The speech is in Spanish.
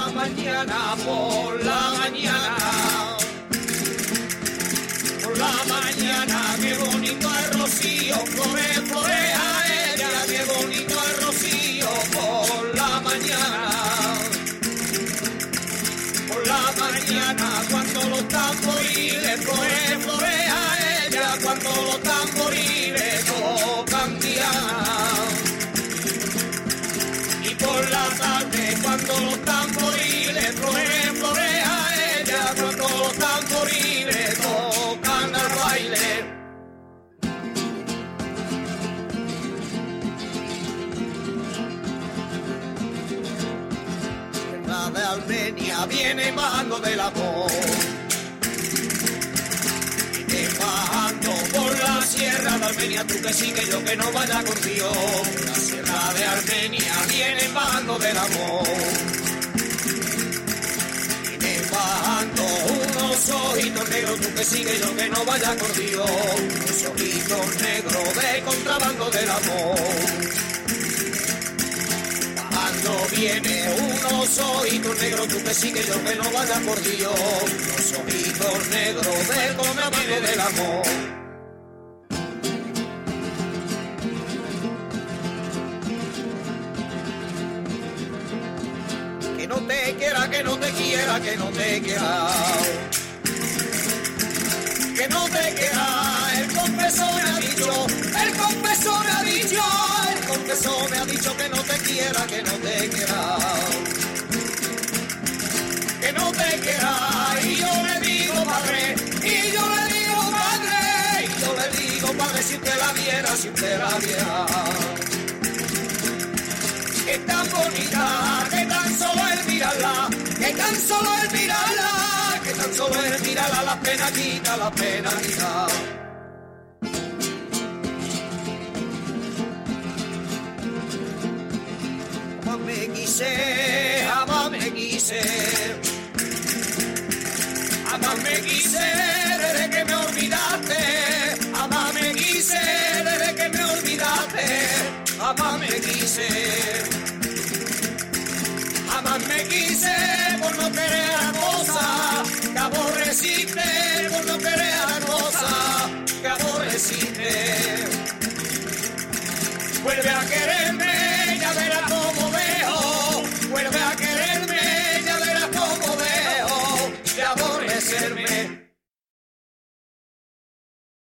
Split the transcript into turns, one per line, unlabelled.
Por la mañana, qué bonito el rocío, florea ella, qué bonito el rocío, por la mañana. Por la mañana, cuando los tamboriles, florea ella, cuando los tamboriles tocan diana. Y por la tarde, cuando los tamboriles, florea ella, cuando los tamboriles tocan al baile. La de Armenia viene bajando del amor, viene bajando por la sierra de Armenia, tú que sí que yo que no vaya contigo. La sierra de Armenia viene bajando del amor, viene bajando unos ojitos negros, tú que sí que yo que no vaya contigo. Unos ojitos negros de contrabando del amor. Cuando viene unos ojitos negros, tú que sí que yo que no vaya por Dios. Unos ojitos negros de contrabando del amor. Que no te quiera, que no te quiera, que no te quiera. Que no te quiera, el confesor me ha dicho, el confesor me ha dicho, el confesor me ha dicho que no te quiera, que no te quiera. Que no te quiera, y yo le digo padre, y yo le digo padre, y yo le digo padre, si usted la viera, si usted la viera. Que tan bonita, que tan solo el mirarla, que tan solo el mirarla, que tan solo el mirarla, la pena quita, la pena quita. Jamás me quise, jamás me quise, jamás me quise desde que me olvidaste, jamás me quise desde que me olvidaste, jamás me quise. Jamás me quise por no querer a cosa que aborreciste, por no querer a cosa que aborreciste.